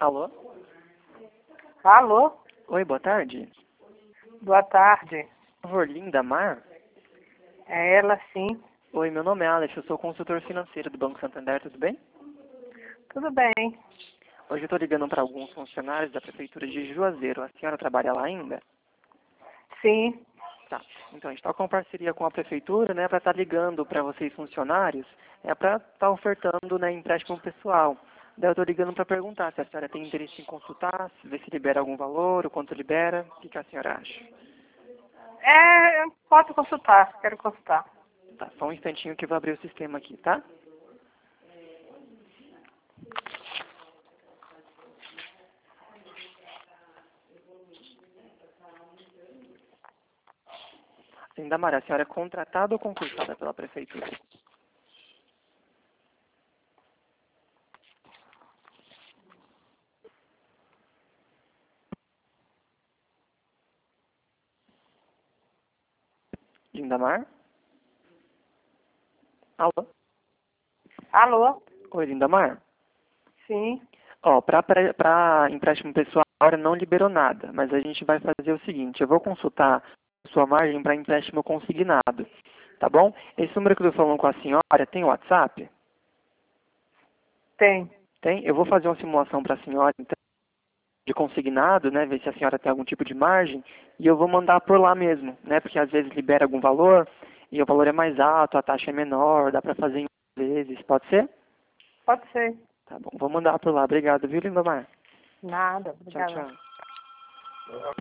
Alô? Alô? Oi, boa tarde. Boa tarde. Por favor, Lindamar? É ela sim. Oi, meu nome é Alex, eu sou consultor financeiro do Banco Santander, tudo bem? Tudo bem. Hoje eu estou ligando para alguns funcionários da Prefeitura de Juazeiro. A senhora trabalha lá ainda? Sim. Tá. Então, a gente está com parceria com a Prefeitura, né, para estar ligando para vocês funcionários, para estar ofertando, né, empréstimo pessoal. Daí eu estou ligando para perguntar se a senhora tem interesse em consultar, se ver se libera algum valor, o quanto libera, o que a senhora acha? Pode consultar. Quero consultar. Tá, só um instantinho que eu vou abrir o sistema aqui, tá? Lindamar, a senhora é contratada ou concursada pela Prefeitura? Lindamar? Alô? Alô? Oi, Lindamar? Sim. Ó, para empréstimo pessoal, a senhora não liberou nada, mas a gente vai fazer o seguinte, eu vou consultar a sua margem para empréstimo consignado, tá bom? Esse número que eu estou falando com a senhora tem WhatsApp? Tem. Tem? Eu vou fazer uma simulação para a senhora, então, de consignado, né, ver se a senhora tem algum tipo de margem, e eu vou mandar por lá mesmo, né, porque às vezes libera algum valor, e o valor é mais alto, a taxa é menor, dá para fazer em vezes, pode ser? Pode ser. Tá bom, vou mandar por lá. Obrigado, viu, Lindamar? Nada. Tchau, Obrigada. tchau.